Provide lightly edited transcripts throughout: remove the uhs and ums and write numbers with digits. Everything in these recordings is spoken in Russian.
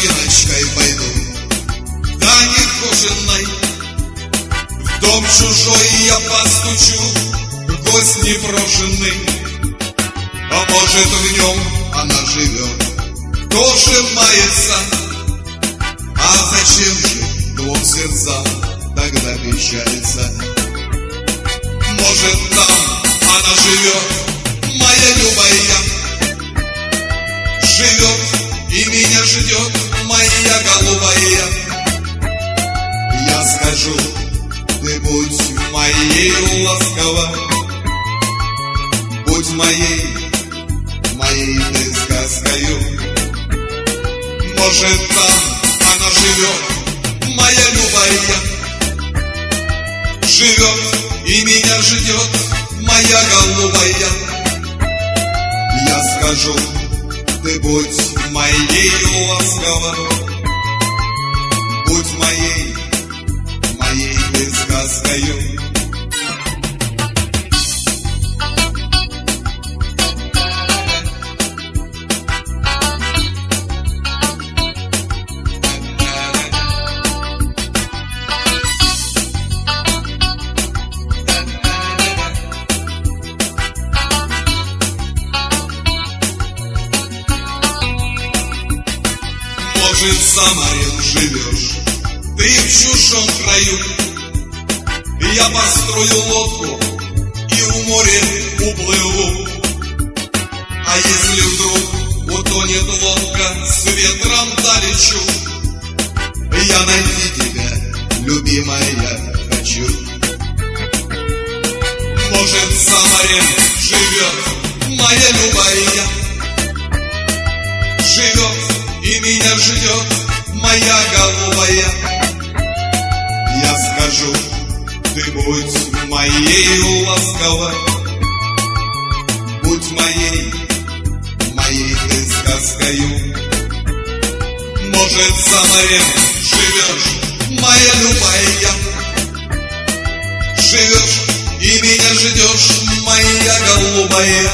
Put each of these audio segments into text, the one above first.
тропиночкой пойду, да нехоженной. В дом чужой я постучу, гость непрошенный. А может, в нем она живет, тоже мается. А зачем же двум сердцам тогда печалиться? Может, там она живет, моя любая, живет и меня ждет, моя голубая. Я скажу, ты будь моей ласково, будь моей ты сказкою. Может, там она живет, моя любая, живет и меня ждет, моя голубая. Я скажу, ты будь моей ласково, будь моей ты сказкою. Может, за морем живешь, ты в чужом краю. Я построю лодку и в море уплыву. А если вдруг утонет лодка, с ветром долечу. Я найти тебя, любимая, хочу. Может, за морем живет моя любая, живет и меня ждет, моя голубая. Я скажу, ты будь моей ласково, будь моей ты сказкою. Может, за морем живешь, моя любая, живешь и меня ждешь, моя голубая.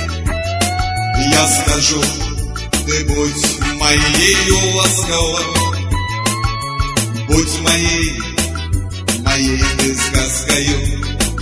Я скажу, ты будь моей ласково, будь моей ты сказкою.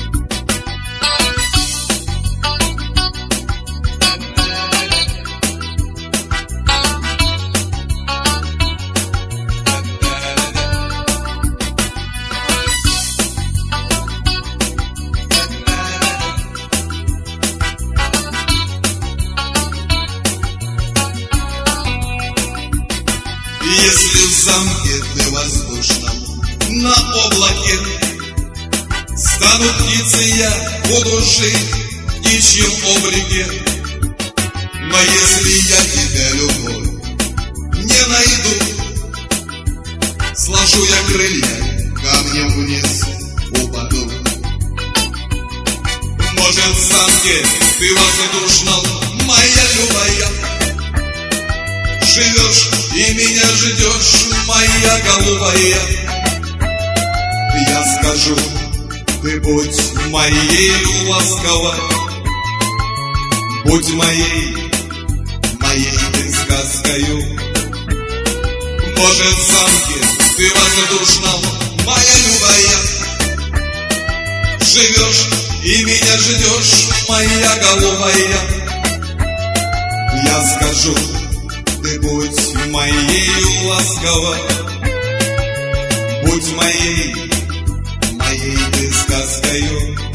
Если в замке ты воздушном на облаке, станут птицы, я буду жить в птичьем облике. Но если я тебя, любовь, не найду, сложу я крылья, камнем вниз упаду. Может, в замке ты воздушном, моя любая, живешь и меня ждешь, моя голубая. Я скажу, ты будь моей ласково, будь моей ты сказкою. Может, в замке ты воздушном, моя любая, живешь и меня ждешь, моя голубая. Я скажу, ты будь моей ласково, будь моей ты сказкою.